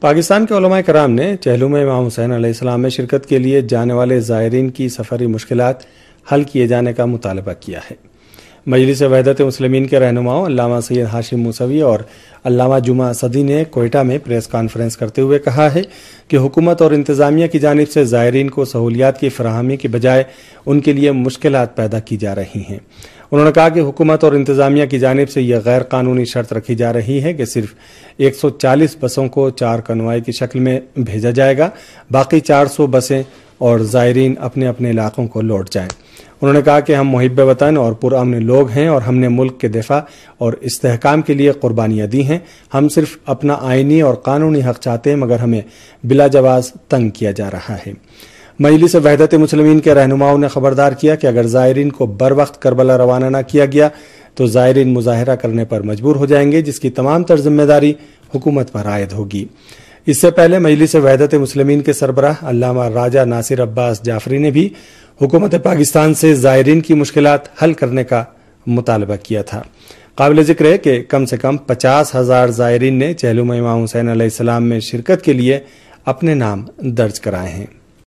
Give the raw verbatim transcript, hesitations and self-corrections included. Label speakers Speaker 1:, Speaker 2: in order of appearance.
Speaker 1: پاکستان کے علماء کرام نے چہلو میں امام حسین علیہ السلام میں شرکت کے لیے جانے والے زائرین کی سفری مشکلات حل کیے جانے کا مطالبہ کیا ہے۔ مجلس وحدت مسلمین کے رہنماؤں علامہ سید ہاشم موسوی اور علامہ جمعہ صدی نے کوئٹہ میں پریس کانفرنس کرتے ہوئے کہا ہے کہ حکومت اور انتظامیہ کی جانب سے زائرین کو سہولیات کی فراہمی کے بجائے ان کے لیے مشکلات پیدا کی جا رہی ہیں۔ انہوں نے کہا کہ حکومت اور انتظامیہ کی جانب سے یہ غیر قانونی شرط رکھی جا رہی ہے کہ صرف ایک سو چالیس بسوں کو چار کنوائی کی شکل میں بھیجا جائے گا، باقی چار سو بسیں اور زائرین اپنے اپنے علاقوں کو لوٹ جائیں۔ انہوں نے کہا کہ ہم محب وطن اور پرامن لوگ ہیں اور ہم نے ملک کے دفاع اور استحکام کے لیے قربانیاں دی ہیں۔ ہم صرف اپنا آئینی اور قانونی حق چاہتے ہیں، مگر ہمیں بلا جواز تنگ کیا جا رہا ہے۔ مجلس وحدت مسلمین کے رہنماؤں نے خبردار کیا کہ اگر زائرین کو بر وقت کربلا روانہ نہ کیا گیا تو زائرین مظاہرہ کرنے پر مجبور ہو جائیں گے، جس کی تمام تر ذمہ داری حکومت پر عائد ہوگی۔ اس سے پہلے مجلس وحدت مسلمین کے سربراہ علامہ راجہ ناصر عباس جعفری نے بھی حکومت پاکستان سے زائرین کی مشکلات حل کرنے کا مطالبہ کیا تھا۔ قابل ذکر ہے کہ کم سے کم پچاس ہزار زائرین نے چہلو میں امام حسین علیہ السلام میں شرکت کے لیے اپنے نام درج کرائے ہیں۔